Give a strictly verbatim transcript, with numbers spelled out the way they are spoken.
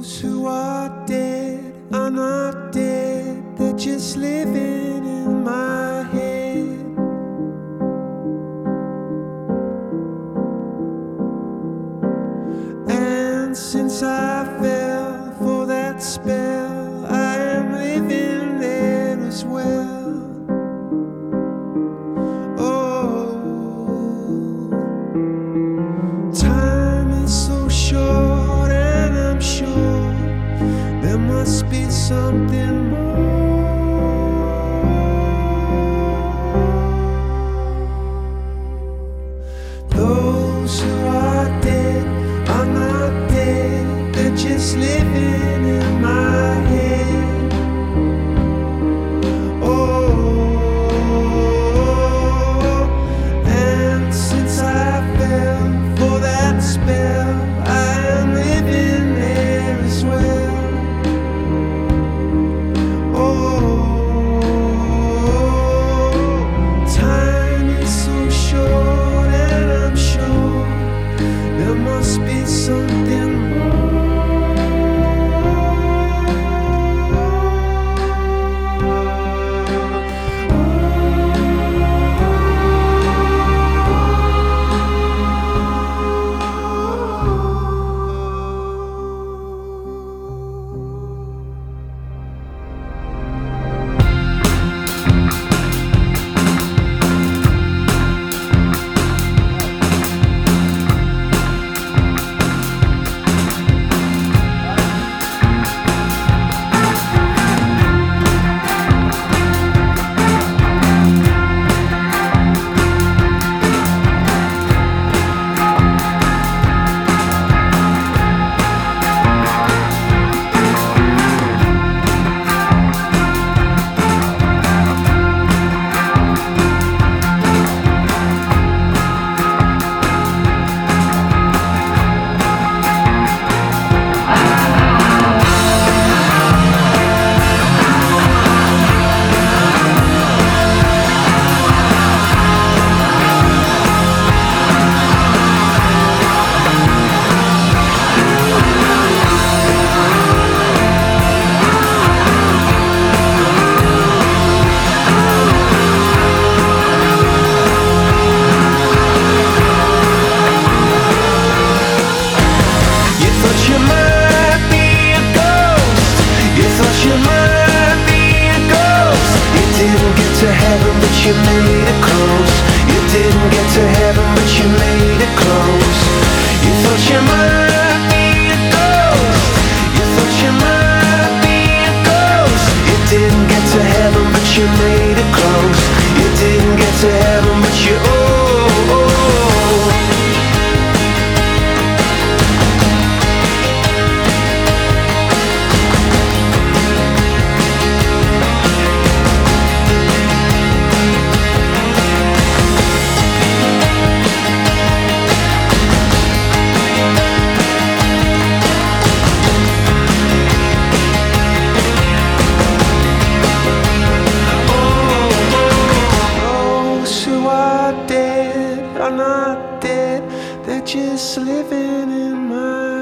Those who are dead are not dead, they're just living in my head. And since I fell for that spell, I am living there as well. Oh, time is so short, and I'm sure there must be something more. Those who are dead are not dead, they're just living in my head. Oh, and since I fell for that spell, I am living there as well. Oh, time is so short, and I'm sure there must be something more. You made it close. You didn't get to heaven, but you made it close. You thought you might be a ghost. You thought you might be a ghost. You didn't get to heaven, but you made it close. You didn't get to heaven, but you oh, oh, oh. Are not dead, they're just living in my